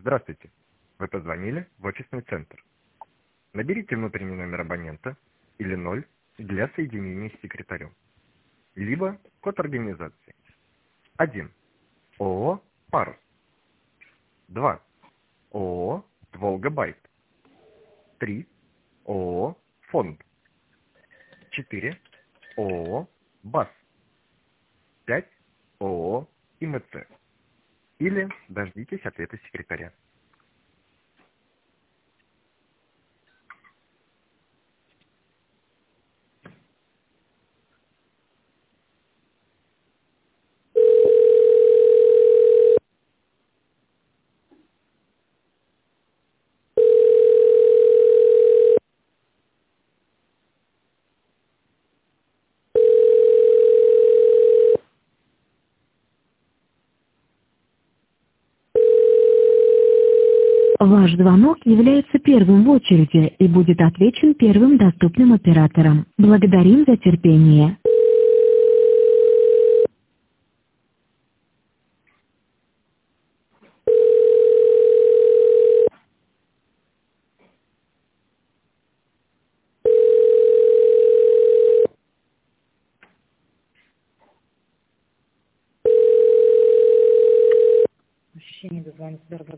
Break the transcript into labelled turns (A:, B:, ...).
A: Здравствуйте. Вы позвонили в офисный центр. Наберите внутренний номер абонента или 0 для соединения с секретарем. Либо код организации. 1. ООО «Парус». 2. ООО «Волга-Байт». 3. ООО «Фонд». 4. ООО «БАС». 5. ООО «ИМЦ». Или дождитесь ответа секретаря.
B: Ваш звонок является первым в очереди и будет отвечен первым доступным оператором. Благодарим за терпение. Ощущение дозвониться